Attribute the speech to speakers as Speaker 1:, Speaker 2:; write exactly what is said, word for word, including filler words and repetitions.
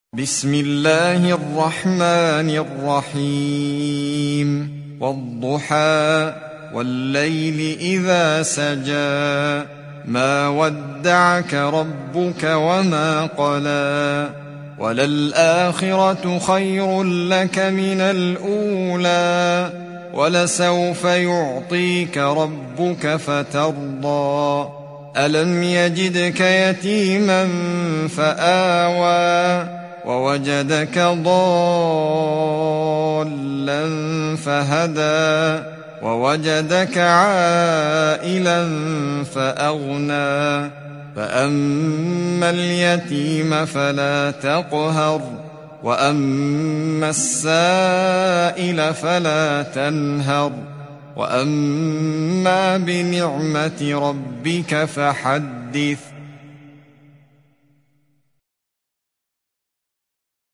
Speaker 1: بسم الله الرحمن الرحيم والضحى والليل إذا سجى ما ودعك ربك وما قلى وللآخرة خير لك من الأولى ولسوف يعطيك ربك فترضى ألم يجدك يتيما فآوى ووجدك ضالا فهدى ووجدك عائلا فأغنى فأما اليتيم فلا تقهر وأما السائل فلا تنهر وأما بنعمة ربك فحدث